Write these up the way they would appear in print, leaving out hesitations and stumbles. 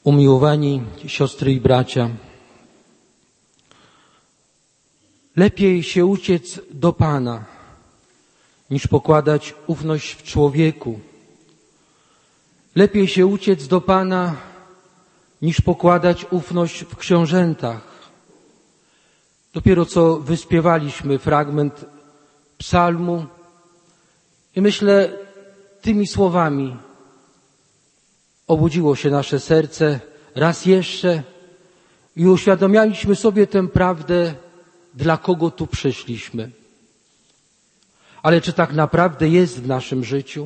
Umiłowani siostry i bracia, lepiej się uciec do Pana, niż pokładać ufność w człowieku. Lepiej się uciec do Pana, niż pokładać ufność w książętach. Dopiero co wyśpiewaliśmy fragment psalmu i myślę, tymi słowami obudziło się nasze serce raz jeszcze i uświadomialiśmy sobie tę prawdę, dla kogo tu przyszliśmy. Ale czy tak naprawdę jest w naszym życiu?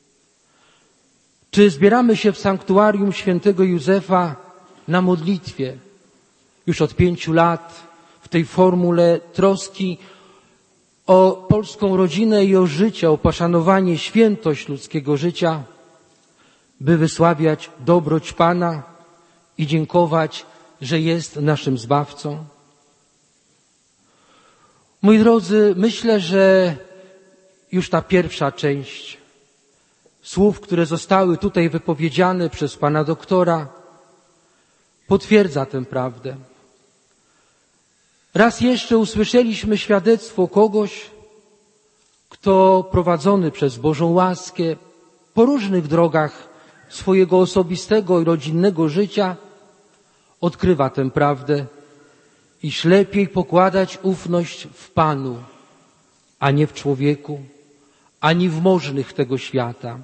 Czy zbieramy się w sanktuarium świętego Józefa na modlitwie już od 5 lat w tej formule troski o polską rodzinę i o życie, o poszanowanie, świętość ludzkiego życia, by wysławiać dobroć Pana i dziękować, że jest naszym Zbawcą? Moi drodzy, myślę, że już ta pierwsza część słów, które zostały tutaj wypowiedziane przez Pana doktora, potwierdza tę prawdę. Raz jeszcze usłyszeliśmy świadectwo kogoś, kto prowadzony przez Bożą łaskę po różnych drogach swojego osobistego i rodzinnego życia odkrywa tę prawdę, iż lepiej pokładać ufność w Panu, a nie w człowieku, ani w możnych tego świata.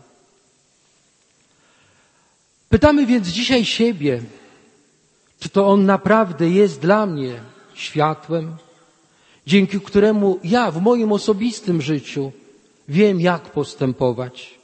Pytamy więc dzisiaj siebie, czy to On naprawdę jest dla mnie światłem, dzięki któremu ja w moim osobistym życiu wiem, jak postępować.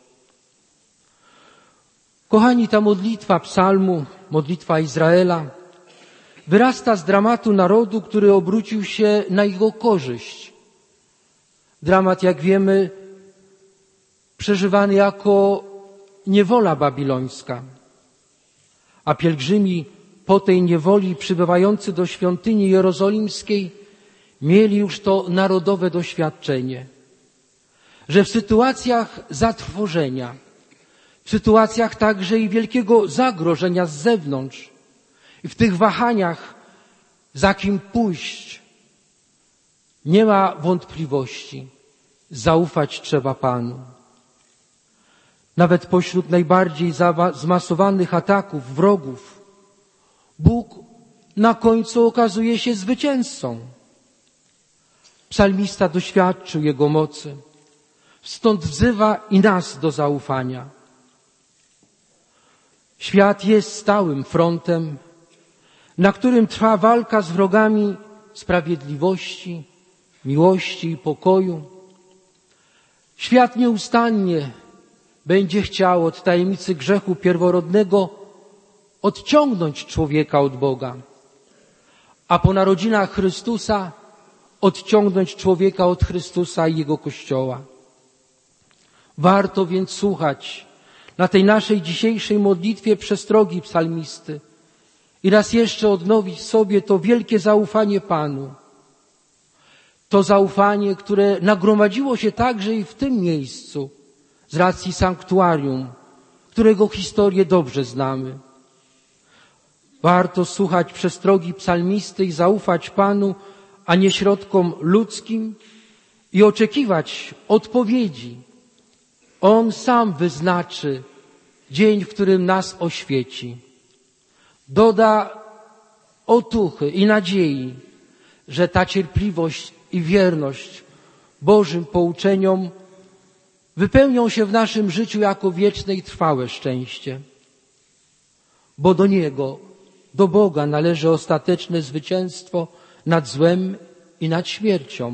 Kochani, ta modlitwa psalmu, modlitwa Izraela, wyrasta z dramatu narodu, który obrócił się na jego korzyść. Dramat, jak wiemy, przeżywany jako niewola babilońska, a pielgrzymi po tej niewoli przybywający do świątyni jerozolimskiej mieli już to narodowe doświadczenie, że w sytuacjach zatrwożenia, w sytuacjach także i wielkiego zagrożenia z zewnątrz i w tych wahaniach, za kim pójść, nie ma wątpliwości, zaufać trzeba Panu. Nawet pośród najbardziej zmasowanych ataków wrogów Bóg na końcu okazuje się zwycięzcą. Psalmista doświadczył Jego mocy, stąd wzywa i nas do zaufania. Świat jest stałym frontem, na którym trwa walka z wrogami sprawiedliwości, miłości i pokoju. Świat nieustannie będzie chciał od tajemnicy grzechu pierworodnego odciągnąć człowieka od Boga, a po narodzinach Chrystusa odciągnąć człowieka od Chrystusa i Jego Kościoła. Warto więc słuchać na tej naszej dzisiejszej modlitwie przestrogi psalmisty i raz jeszcze odnowić sobie to wielkie zaufanie Panu. To zaufanie, które nagromadziło się także i w tym miejscu z racji sanktuarium, którego historię dobrze znamy. Warto słuchać przestrogi psalmisty i zaufać Panu, a nie środkom ludzkim i oczekiwać odpowiedzi. On sam wyznaczy dzień, w którym nas oświeci. Doda otuchy i nadziei, że ta cierpliwość i wierność Bożym pouczeniom wypełnią się w naszym życiu jako wieczne i trwałe szczęście. Bo do Niego, do Boga należy ostateczne zwycięstwo nad złem i nad śmiercią.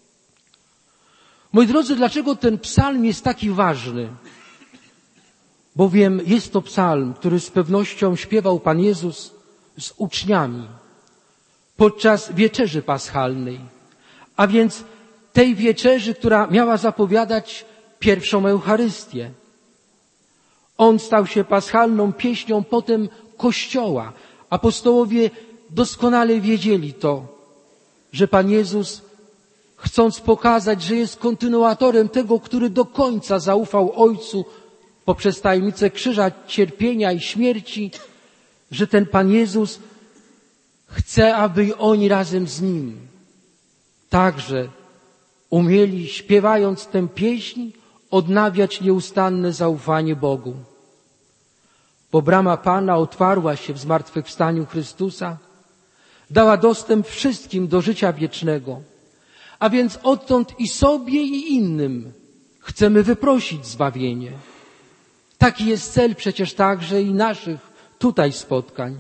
Moi drodzy, dlaczego ten psalm jest taki ważny? Bowiem jest to psalm, który z pewnością śpiewał Pan Jezus z uczniami podczas wieczerzy paschalnej, a więc tej wieczerzy, która miała zapowiadać pierwszą Eucharystię. On stał się paschalną pieśnią potem Kościoła. Apostołowie doskonale wiedzieli to, że Pan Jezus, chcąc pokazać, że jest kontynuatorem tego, który do końca zaufał Ojcu poprzez tajemnicę krzyża, cierpienia i śmierci, że ten Pan Jezus chce, aby oni razem z Nim także umieli, śpiewając tę pieśń, odnawiać nieustanne zaufanie Bogu. Bo brama Pana otwarła się w zmartwychwstaniu Chrystusa, dała dostęp wszystkim do życia wiecznego, a więc odtąd i sobie, i innym chcemy wyprosić zbawienie. Taki jest cel przecież także i naszych tutaj spotkań.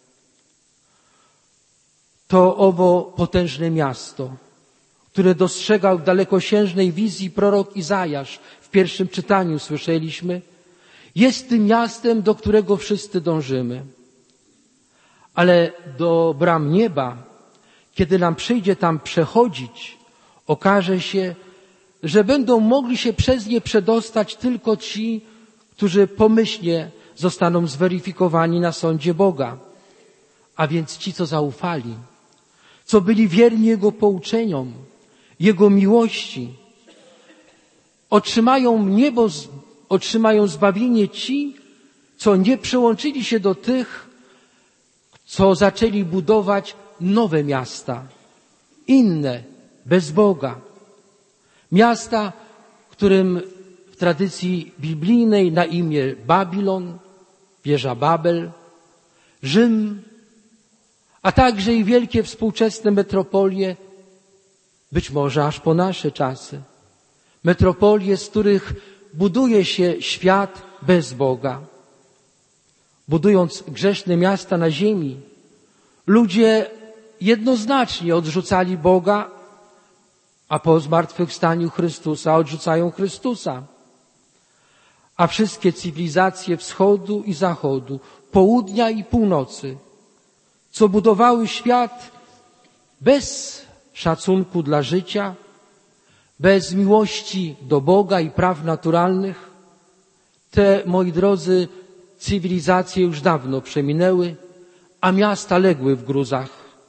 To owo potężne miasto, które dostrzegał w dalekosiężnej wizji prorok Izajasz, w pierwszym czytaniu słyszeliśmy, jest tym miastem, do którego wszyscy dążymy. Ale do bram nieba, kiedy nam przyjdzie tam przechodzić, okaże się, że będą mogli się przez nie przedostać tylko ci, którzy pomyślnie zostaną zweryfikowani na sądzie Boga. A więc ci, co zaufali, co byli wierni Jego pouczeniom, Jego miłości. Otrzymają niebo, otrzymają zbawienie ci, co nie przyłączyli się do tych, co zaczęli budować nowe miasta, inne, bez Boga. Miasta, którym w tradycji biblijnej na imię Babilon, wieża Babel, Rzym, a także i wielkie współczesne metropolie, być może aż po nasze czasy. Metropolie, z których buduje się świat bez Boga. Budując grzeszne miasta na ziemi, ludzie jednoznacznie odrzucali Boga, a po zmartwychwstaniu Chrystusa odrzucają Chrystusa. A wszystkie cywilizacje wschodu i zachodu, południa i północy, co budowały świat bez szacunku dla życia, bez miłości do Boga i praw naturalnych, te, moi drodzy, cywilizacje już dawno przeminęły, a miasta legły w gruzach.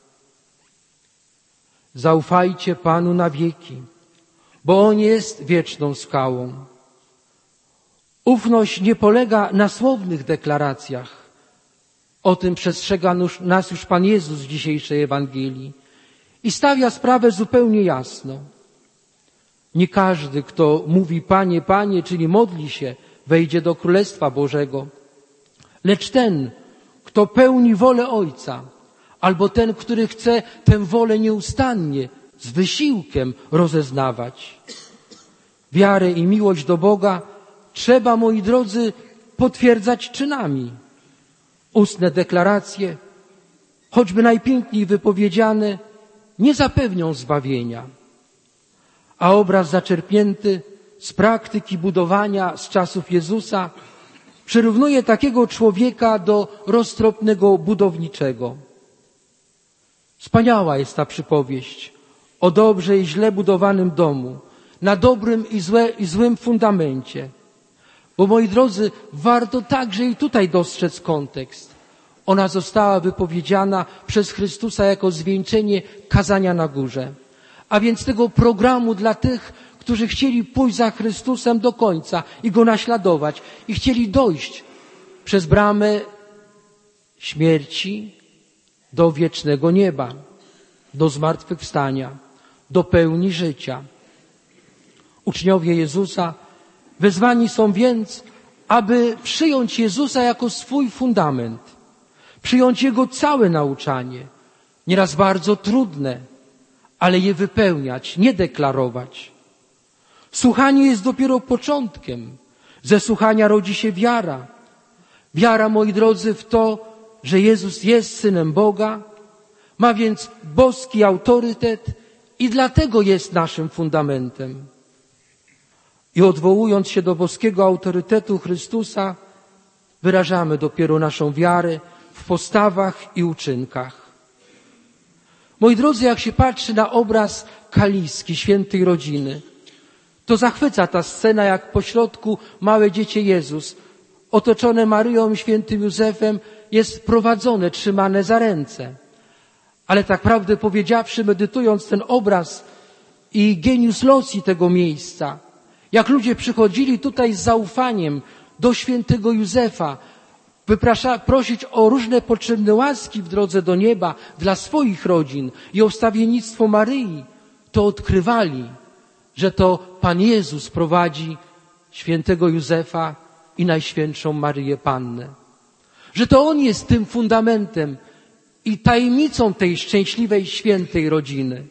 Zaufajcie Panu na wieki, bo On jest wieczną skałą. Ufność nie polega na słownych deklaracjach. O tym przestrzega nas już Pan Jezus w dzisiejszej Ewangelii i stawia sprawę zupełnie jasno. Nie każdy, kto mówi Panie, Panie, czyli modli się, wejdzie do Królestwa Bożego, lecz ten, kto pełni wolę Ojca, albo ten, który chce tę wolę nieustannie, z wysiłkiem rozeznawać. Wiarę i miłość do Boga trzeba, moi drodzy, potwierdzać czynami. Ustne deklaracje, choćby najpiękniej wypowiedziane, nie zapewnią zbawienia. A obraz zaczerpnięty z praktyki budowania z czasów Jezusa przyrównuje takiego człowieka do roztropnego budowniczego. Wspaniała jest ta przypowieść o dobrze i źle budowanym domu, na dobrym i złym fundamencie. Bo, moi drodzy, warto także i tutaj dostrzec kontekst. Ona została wypowiedziana przez Chrystusa jako zwieńczenie kazania na górze. A więc tego programu dla tych, którzy chcieli pójść za Chrystusem do końca i Go naśladować i chcieli dojść przez bramę śmierci do wiecznego nieba, do zmartwychwstania, do pełni życia. Uczniowie Jezusa wezwani są więc, aby przyjąć Jezusa jako swój fundament, przyjąć Jego całe nauczanie, nieraz bardzo trudne, ale je wypełniać, nie deklarować. Słuchanie jest dopiero początkiem. Ze słuchania rodzi się wiara. Wiara, moi drodzy, w to, że Jezus jest Synem Boga, ma więc boski autorytet i dlatego jest naszym fundamentem. I odwołując się do boskiego autorytetu Chrystusa, wyrażamy dopiero naszą wiarę w postawach i uczynkach. Moi drodzy, jak się patrzy na obraz kaliski świętej rodziny, to zachwyca ta scena, jak pośrodku małe dziecię Jezus, otoczone Maryją i świętym Józefem, jest prowadzone, trzymane za ręce. Ale tak prawdę powiedziawszy, medytując ten obraz i genius loci tego miejsca, jak ludzie przychodzili tutaj z zaufaniem do świętego Józefa, prosić o różne potrzebne łaski w drodze do nieba dla swoich rodzin i o wstawiennictwo Maryi, to odkrywali, że to Pan Jezus prowadzi świętego Józefa i Najświętszą Maryję Pannę. Że to On jest tym fundamentem i tajemnicą tej szczęśliwej, świętej rodziny.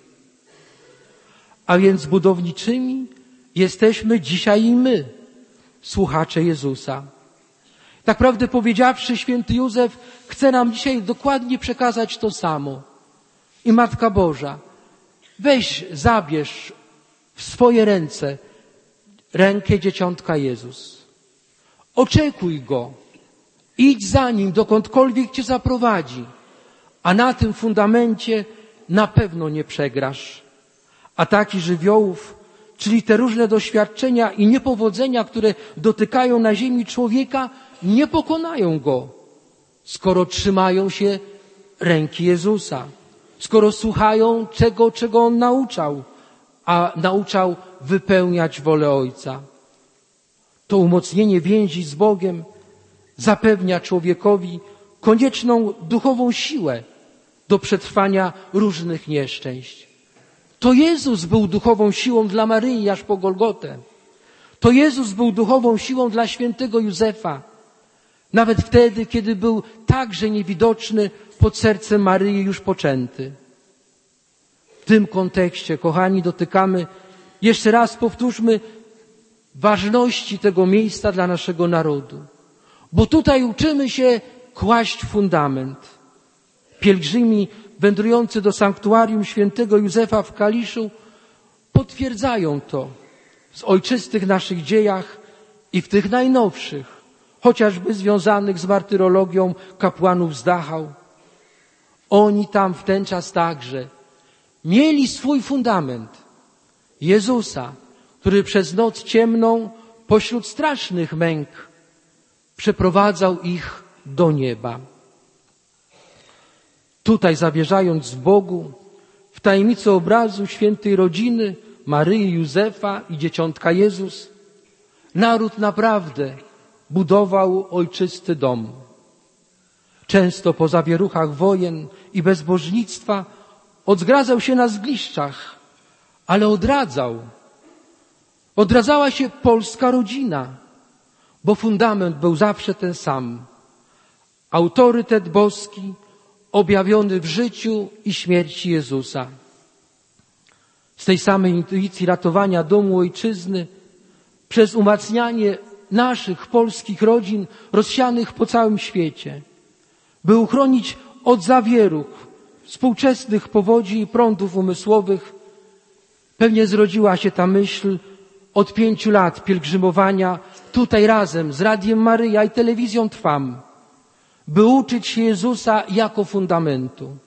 A więc budowniczymi jesteśmy dzisiaj i my, słuchacze Jezusa. Tak prawdę powiedziawszy, święty Józef chce nam dzisiaj dokładnie przekazać to samo. I Matka Boża, weź, zabierz w swoje ręce rękę Dzieciątka Jezus. Oczekuj Go. Idź za Nim, dokądkolwiek Cię zaprowadzi. A na tym fundamencie na pewno nie przegrasz. Ataki żywiołów, czyli te różne doświadczenia i niepowodzenia, które dotykają na ziemi człowieka, nie pokonają go, skoro trzymają się ręki Jezusa, skoro słuchają czego On nauczał, a nauczał wypełniać wolę Ojca. To umocnienie więzi z Bogiem zapewnia człowiekowi konieczną duchową siłę do przetrwania różnych nieszczęść. To Jezus był duchową siłą dla Maryi aż po Golgotę. To Jezus był duchową siłą dla świętego Józefa. Nawet wtedy, kiedy był także niewidoczny pod sercem Maryi już poczęty. W tym kontekście, kochani, dotykamy, jeszcze raz powtórzmy, ważności tego miejsca dla naszego narodu. Bo tutaj uczymy się kłaść fundament. Pielgrzymi wędrujący do sanktuarium świętego Józefa w Kaliszu potwierdzają to w ojczystych naszych dziejach i w tych najnowszych, chociażby związanych z martyrologią kapłanów z Dachau. Oni tam w ten czas także mieli swój fundament Jezusa, który przez noc ciemną pośród strasznych męk przeprowadzał ich do nieba. Tutaj zawierzając w Bogu, w tajemnicy obrazu świętej rodziny Maryi, Józefa i Dzieciątka Jezus, naród naprawdę budował ojczysty dom. Często po zawieruchach wojen i bezbożnictwa odzgradzał się na zgliszczach, ale odradzał. Odradzała się polska rodzina, bo fundament był zawsze ten sam. Autorytet boski objawiony w życiu i śmierci Jezusa. Z tej samej intuicji ratowania domu ojczyzny przez umacnianie naszych polskich rodzin rozsianych po całym świecie, by uchronić od zawieruch, współczesnych powodzi i prądów umysłowych, pewnie zrodziła się ta myśl od 5 lat pielgrzymowania tutaj razem z Radiem Maryja i Telewizją Trwam, by uczyć się Jezusa jako fundamentu.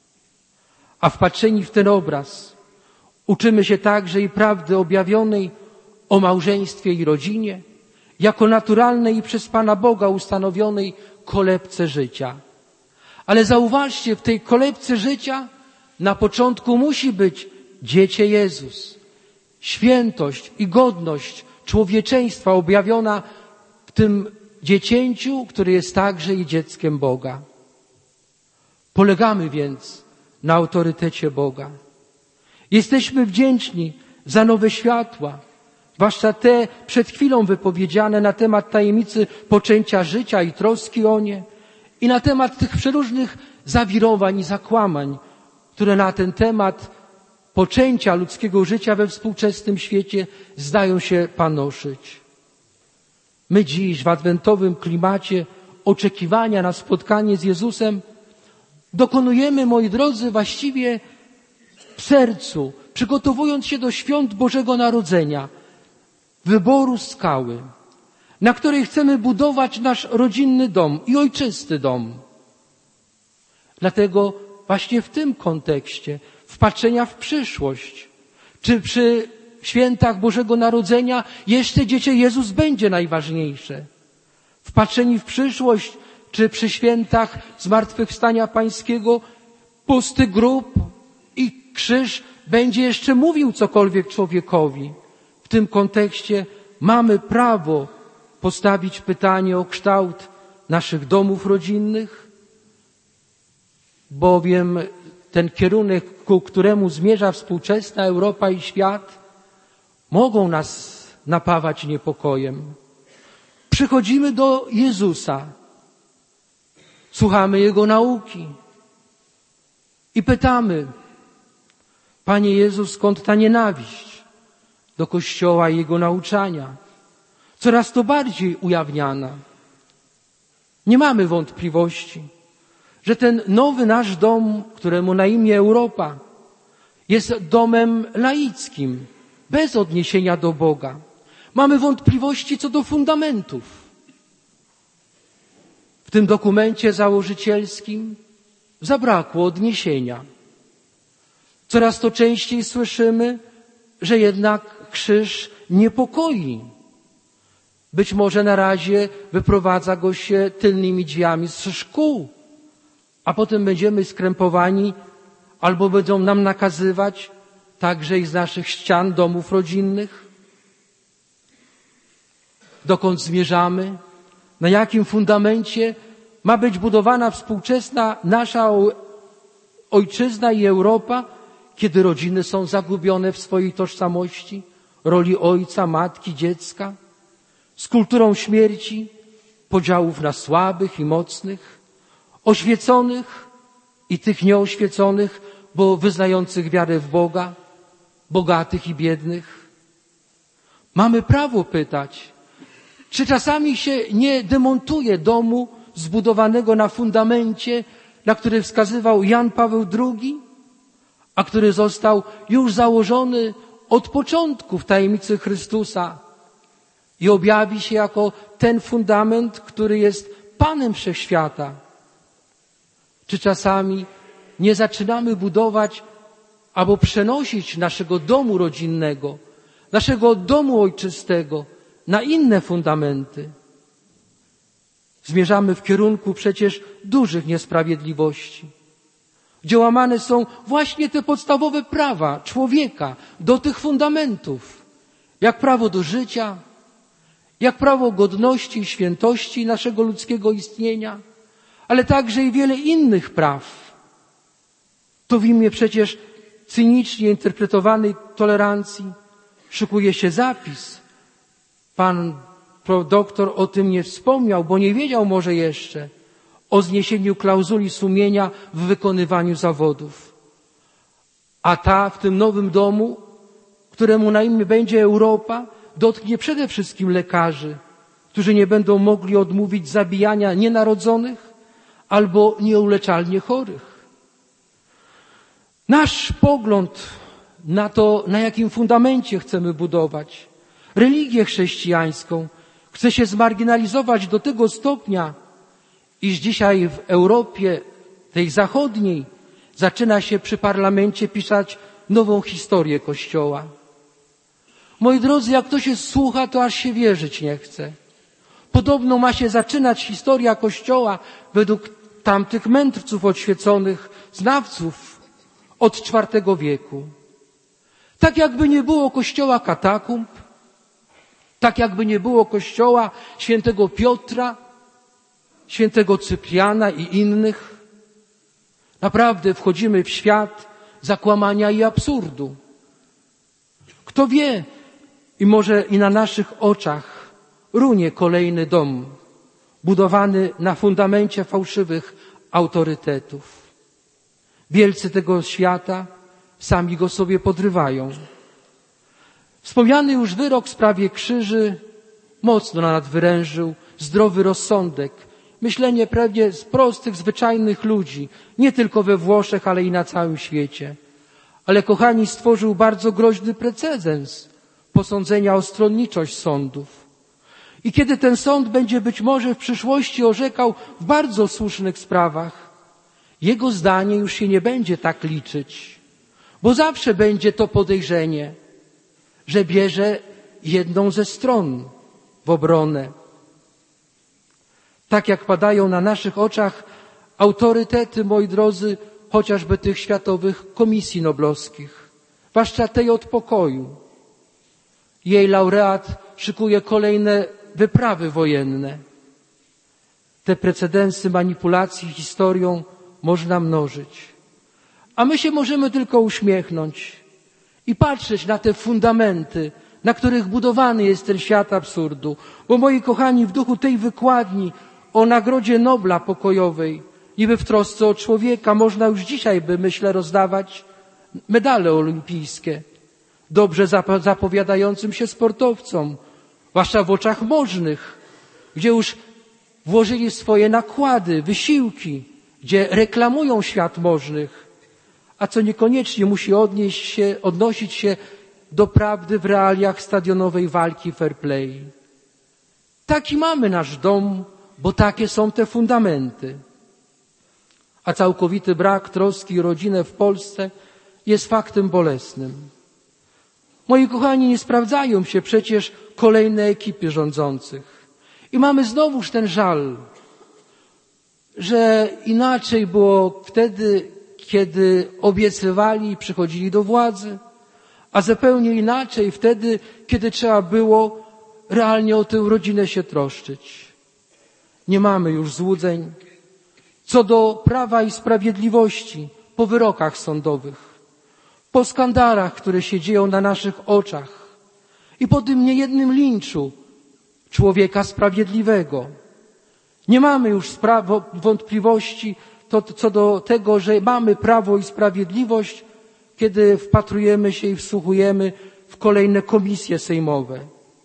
A wpatrzeni w ten obraz uczymy się także i prawdy objawionej o małżeństwie i rodzinie, jako naturalnej i przez Pana Boga ustanowionej kolebce życia. Ale zauważcie, w tej kolebce życia na początku musi być Dziecię Jezus. Świętość i godność człowieczeństwa objawiona w tym dziecięciu, który jest także i dzieckiem Boga. Polegamy więc na autorytecie Boga. Jesteśmy wdzięczni za nowe światła, zwłaszcza te przed chwilą wypowiedziane na temat tajemnicy poczęcia życia i troski o nie i na temat tych przeróżnych zawirowań i zakłamań, które na ten temat poczęcia ludzkiego życia we współczesnym świecie zdają się panoszyć. My dziś w adwentowym klimacie oczekiwania na spotkanie z Jezusem dokonujemy, moi drodzy, właściwie w sercu, przygotowując się do świąt Bożego Narodzenia, wyboru skały, na której chcemy budować nasz rodzinny dom i ojczysty dom. Dlatego właśnie w tym kontekście wpatrzenia w przyszłość, czy przy świętach Bożego Narodzenia jeszcze Dziecię Jezus będzie najważniejsze. Wpatrzeni w przyszłość, czy przy świętach Zmartwychwstania Pańskiego pusty grób i krzyż będzie jeszcze mówił cokolwiek człowiekowi. W tym kontekście mamy prawo postawić pytanie o kształt naszych domów rodzinnych, bowiem ten kierunek, ku któremu zmierza współczesna Europa i świat, mogą nas napawać niepokojem. Przychodzimy do Jezusa, słuchamy Jego nauki i pytamy: Panie Jezu, skąd ta nienawiść do Kościoła i Jego nauczania? Coraz to bardziej ujawniana. Nie mamy wątpliwości, że ten nowy nasz dom, któremu na imię Europa, jest domem laickim, bez odniesienia do Boga. Mamy wątpliwości co do fundamentów. W tym dokumencie założycielskim zabrakło odniesienia. Coraz to częściej słyszymy, że jednak krzyż niepokoi. Być może na razie wyprowadza go się tylnymi drzwiami z szkół, a potem będziemy skrępowani albo będą nam nakazywać także i z naszych ścian domów rodzinnych. Dokąd zmierzamy? Na jakim fundamencie ma być budowana współczesna nasza ojczyzna i Europa, kiedy rodziny są zagubione w swojej tożsamości, roli ojca, matki, dziecka, z kulturą śmierci, podziałów na słabych i mocnych, oświeconych i tych nieoświeconych, bo wyznających wiarę w Boga, bogatych i biednych. Mamy prawo pytać, czy czasami się nie demontuje domu zbudowanego na fundamencie, na który wskazywał Jan Paweł II, a który został już założony od początku w tajemnicy Chrystusa i objawi się jako ten fundament, który jest Panem Wszechświata. Czy czasami nie zaczynamy budować albo przenosić naszego domu rodzinnego, naszego domu ojczystego na inne fundamenty? Zmierzamy w kierunku przecież dużych niesprawiedliwości, gdzie łamane są właśnie te podstawowe prawa człowieka do tych fundamentów, jak prawo do życia, jak prawo godności i świętości naszego ludzkiego istnienia, ale także i wiele innych praw. To w imię przecież cynicznie interpretowanej tolerancji szykuje się zapis. Pan doktor o tym nie wspomniał, bo nie wiedział może jeszcze o zniesieniu klauzuli sumienia w wykonywaniu zawodów. A ta w tym nowym domu, któremu na imię będzie Europa, dotknie przede wszystkim lekarzy, którzy nie będą mogli odmówić zabijania nienarodzonych albo nieuleczalnie chorych. Nasz pogląd na to, na jakim fundamencie chcemy budować religię chrześcijańską, chce się zmarginalizować do tego stopnia, iż dzisiaj w Europie, tej zachodniej, zaczyna się przy parlamencie pisać nową historię Kościoła. Moi drodzy, jak to się słucha, to aż się wierzyć nie chce. Podobno ma się zaczynać historia Kościoła według tamtych mędrców odświeconych, znawców od IV wieku. Tak jakby nie było Kościoła katakumb, tak jakby nie było Kościoła świętego Piotra, świętego Cypriana i innych. Naprawdę wchodzimy w świat zakłamania i absurdu. Kto wie, i może i na naszych oczach runie kolejny dom, budowany na fundamencie fałszywych autorytetów. Wielcy tego świata sami go sobie podrywają. Wspomniany już wyrok w sprawie krzyży mocno nadwyrężył zdrowy rozsądek, myślenie pewnie z prostych, zwyczajnych ludzi, nie tylko we Włoszech, ale i na całym świecie. Ale, kochani, stworzył bardzo groźny precedens posądzenia o stronniczość sądów. I kiedy ten sąd będzie być może w przyszłości orzekał w bardzo słusznych sprawach, jego zdanie już się nie będzie tak liczyć, bo zawsze będzie to podejrzenie, że bierze jedną ze stron w obronę. Tak jak padają na naszych oczach autorytety, moi drodzy, chociażby tych światowych komisji noblowskich, zwłaszcza tej od pokoju. Jej laureat szykuje kolejne wyprawy wojenne. te precedensy manipulacji historią można mnożyć. A my się możemy tylko uśmiechnąć i patrzeć na te fundamenty, na których budowany jest ten świat absurdu. Bo moi kochani, w duchu tej wykładni o Nagrodzie Nobla Pokojowej, niby w trosce o człowieka, można już dzisiaj by, myślę, rozdawać medale olimpijskie dobrze zapowiadającym się sportowcom, zwłaszcza w oczach możnych, gdzie już włożyli swoje nakłady, wysiłki, gdzie reklamują świat możnych, a co niekoniecznie musi odnosić się do prawdy w realiach stadionowej walki fair play. Taki mamy nasz dom, bo takie są te fundamenty. A całkowity brak troski o rodzinę w Polsce jest faktem bolesnym. Moi kochani, nie sprawdzają się przecież kolejne ekipy rządzących. I mamy znowuż ten żal, że inaczej było wtedy, kiedy obiecywali i przychodzili do władzy, a zupełnie inaczej wtedy, kiedy trzeba było realnie o tę rodzinę się troszczyć. Nie mamy już złudzeń co do Prawa i Sprawiedliwości po wyrokach sądowych, po skandalach, które się dzieją na naszych oczach i po tym niejednym linczu człowieka sprawiedliwego. Nie mamy już wątpliwości co do tego, że mamy prawo i sprawiedliwość, kiedy wpatrujemy się i wsłuchujemy w kolejne komisje sejmowe.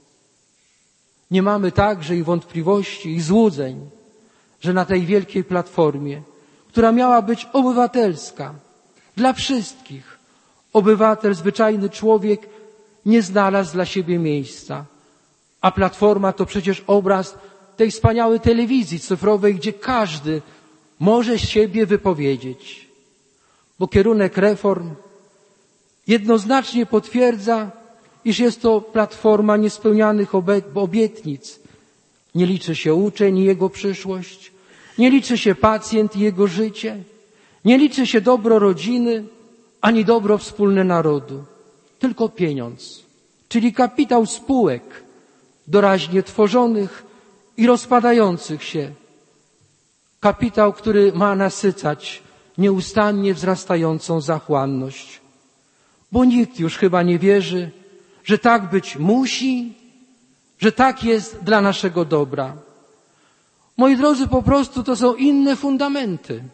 Nie mamy także i wątpliwości i złudzeń, że na tej wielkiej platformie, która miała być obywatelska dla wszystkich, obywatel, zwyczajny człowiek nie znalazł dla siebie miejsca. A platforma to przecież obraz tej wspaniałej telewizji cyfrowej, gdzie każdy może siebie wypowiedzieć. Bo kierunek reform jednoznacznie potwierdza, iż jest to platforma niespełnianych obietnic. Nie liczy się uczeń i jego przyszłość, nie liczy się pacjent i jego życie, nie liczy się dobro rodziny, ani dobro wspólne narodu. Tylko pieniądz, czyli kapitał spółek doraźnie tworzonych i rozpadających się. Kapitał, który ma nasycać nieustannie wzrastającą zachłanność. Bo nikt już chyba nie wierzy, że tak być musi, że tak jest dla naszego dobra. Moi drodzy, po prostu to są inne fundamenty.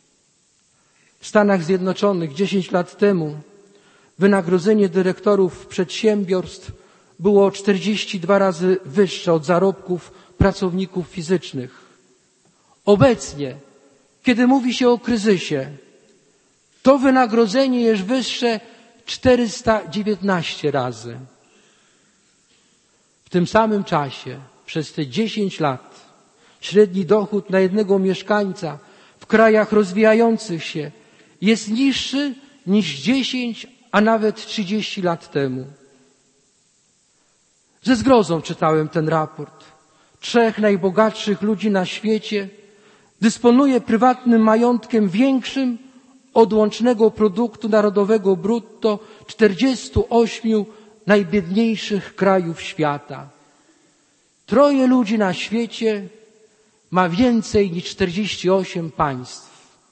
W Stanach Zjednoczonych 10 lat temu wynagrodzenie dyrektorów przedsiębiorstw było 42 razy wyższe od zarobków pracowników fizycznych. Obecnie, kiedy mówi się o kryzysie, to wynagrodzenie jest wyższe 419 razy. W tym samym czasie, przez te 10 lat, średni dochód na jednego mieszkańca w krajach rozwijających się jest niższy niż 10, a nawet 30 lat temu. Ze zgrozą czytałem ten raport. 3 najbogatszych ludzi na świecie dysponuje prywatnym majątkiem większym od łącznego produktu narodowego brutto 48 najbiedniejszych krajów świata. 3 ludzi na świecie ma więcej niż 48 państw.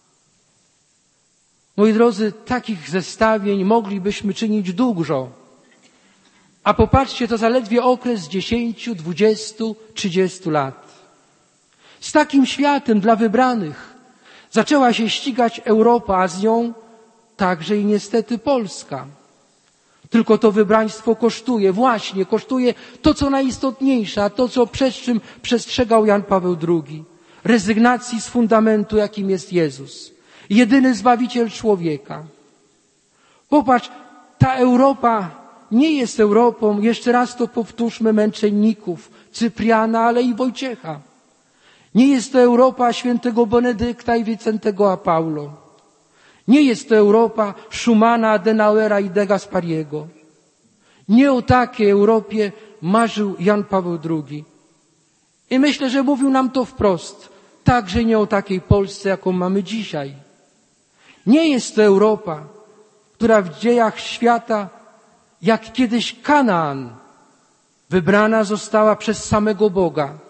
Moi drodzy, takich zestawień moglibyśmy czynić dużo. A popatrzcie, to zaledwie okres 10, 20, 30 lat. Z takim światem dla wybranych zaczęła się ścigać Europa, a z nią także i niestety Polska. Tylko to wybraństwo kosztuje, właśnie kosztuje to, co najistotniejsze, a to, przed czym przestrzegał Jan Paweł II. Rezygnacji z fundamentu, jakim jest Jezus. Jedyny Zbawiciel człowieka. Popatrz, ta Europa nie jest Europą, jeszcze raz to powtórzmy, męczenników, Cypriana, ale i Wojciecha. Nie jest to Europa świętego Benedykta i Wincentego Paulo. Nie jest to Europa Schumana, Adenauera i de Gasperiego. Nie o takiej Europie marzył Jan Paweł II. I myślę, że mówił nam to wprost. Także nie o takiej Polsce, jaką mamy dzisiaj. Nie jest to Europa, która w dziejach świata, jak kiedyś Kanaan, wybrana została przez samego Boga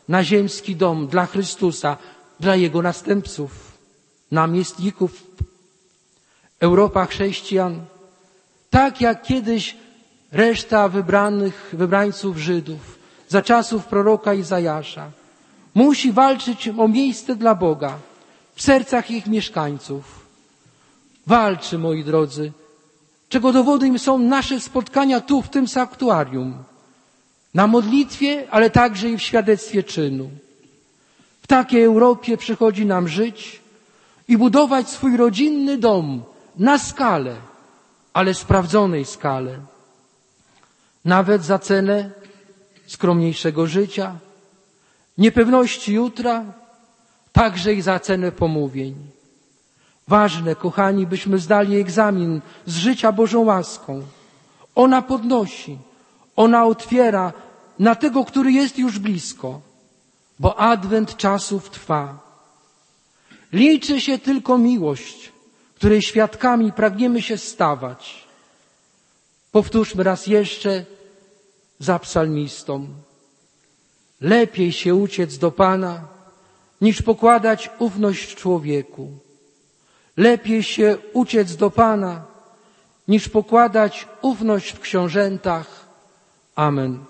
na ziemski dom dla Chrystusa, dla Jego następców, namiestników. Europa chrześcijan, tak jak kiedyś reszta wybrańców Żydów za czasów proroka Izajasza, musi walczyć o miejsce dla Boga w sercach ich mieszkańców. Walczy, moi drodzy, czego dowodem są nasze spotkania tu, w tym sanktuarium, na modlitwie, ale także i w świadectwie czynu. W takiej Europie przychodzi nam żyć i budować swój rodzinny dom na skalę, ale sprawdzonej skale. Nawet za cenę skromniejszego życia, niepewności jutra, także i za cenę pomówień. Ważne, kochani, byśmy zdali egzamin z życia Bożą łaską. Ona podnosi, ona otwiera na tego, który jest już blisko, bo adwent czasów trwa. Liczy się tylko miłość, której świadkami pragniemy się stawać. Powtórzmy raz jeszcze za psalmistą. Lepiej się uciec do Pana, niż pokładać ufność w człowieku. Lepiej się uciec do Pana, niż pokładać ufność w książętach. Amen.